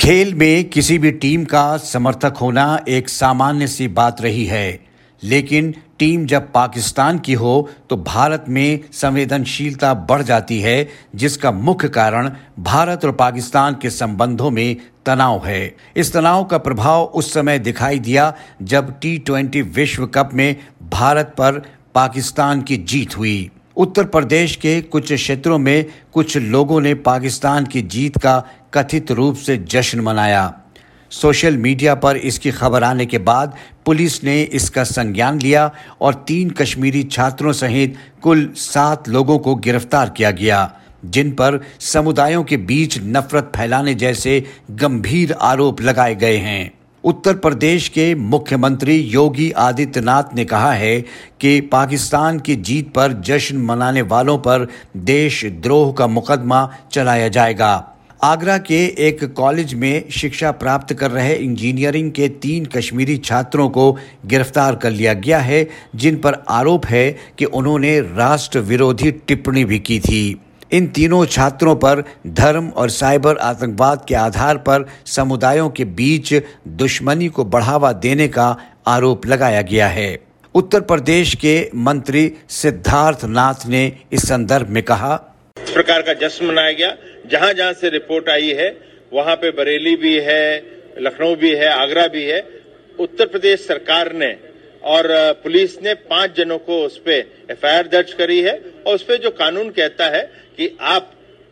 खेल में किसी भी टीम का समर्थक होना एक सामान्य सी बात रही है, लेकिन टीम जब पाकिस्तान की हो तो भारत में संवेदनशीलता बढ़ जाती है, जिसका मुख्य कारण भारत और पाकिस्तान के संबंधों में तनाव है। इस तनाव का प्रभाव उस समय दिखाई दिया जब T20 विश्व कप में भारत पर पाकिस्तान की जीत हुई। उत्तर प्रदेश के कुछ क्षेत्रों में कुछ लोगों ने पाकिस्तान की जीत का कथित रूप से जश्न मनाया। सोशल मीडिया पर इसकी खबर आने के बाद पुलिस ने इसका संज्ञान लिया और 3 कश्मीरी छात्रों सहित कुल 7 लोगों को गिरफ्तार किया गया, जिन पर समुदायों के बीच नफरत फैलाने जैसे गंभीर आरोप लगाए गए हैं। उत्तर प्रदेश के मुख्यमंत्री योगी आदित्यनाथ ने कहा है कि पाकिस्तान की जीत पर जश्न मनाने वालों पर देशद्रोह का मुकदमा चलाया जाएगा। आगरा के एक कॉलेज में शिक्षा प्राप्त कर रहे इंजीनियरिंग के 3 कश्मीरी छात्रों को गिरफ्तार कर लिया गया है, जिन पर आरोप है कि उन्होंने राष्ट्र विरोधी टिप्पणी भी की थी। इन तीनों छात्रों पर धर्म और साइबर आतंकवाद के आधार पर समुदायों के बीच दुश्मनी को बढ़ावा देने का आरोप लगाया गया है। उत्तर प्रदेश के मंत्री सिद्धार्थ नाथ ने इस संदर्भ में कहा, इस प्रकार का जश्न मनाया गया। जहां जहां से रिपोर्ट आई है वहां पे बरेली भी है, लखनऊ भी है, आगरा भी है। उत्तर प्रदेश सरकार ने और पुलिस ने 5 जनों को उस पे एफआईआर दर्ज करी है और उस पे जो कानून कहता है कि आप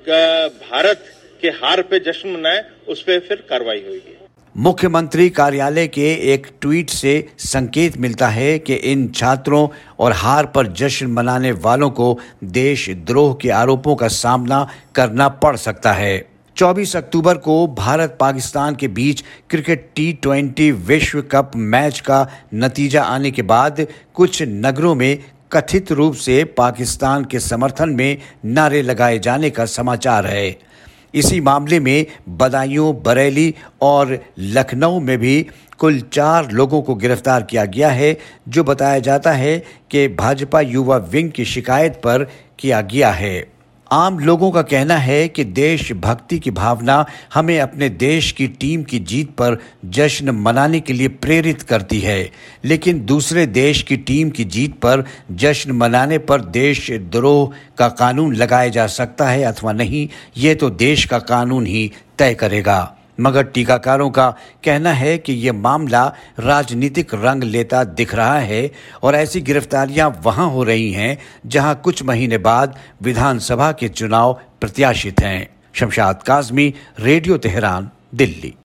भारत के हार पे जश्न मनाएं, उस पे फिर कार्रवाई होगी। मुख्यमंत्री कार्यालय के एक ट्वीट से संकेत मिलता है कि इन छात्रों और हार पर जश्न मनाने वालों को देशद्रोह के आरोपों का सामना करना पड़ सकता है। 24 अक्टूबर को भारत पाकिस्तान के बीच क्रिकेट T20 विश्व कप मैच का नतीजा आने के बाद कुछ नगरों में कथित रूप से पाकिस्तान के समर्थन में नारे लगाए जाने का समाचार है। इसी मामले में बदायूं, बरेली और लखनऊ में भी कुल 4 लोगों को गिरफ्तार किया गया है, जो बताया जाता है कि भाजपा युवा विंग की शिकायत पर किया गया है। आम लोगों का कहना है कि देशभक्ति की भावना हमें अपने देश की टीम की जीत पर जश्न मनाने के लिए प्रेरित करती है, लेकिन दूसरे देश की टीम की जीत पर जश्न मनाने पर देशद्रोह का कानून लगाया जा सकता है अथवा नहीं, ये तो देश का कानून ही तय करेगा। मगर टीकाकारों का कहना है कि ये मामला राजनीतिक रंग लेता दिख रहा है और ऐसी गिरफ्तारियां वहां हो रही हैं जहां कुछ महीने बाद विधानसभा के चुनाव प्रत्याशित हैं। Shamshad Kazmi, Radio Tehran, Delhi.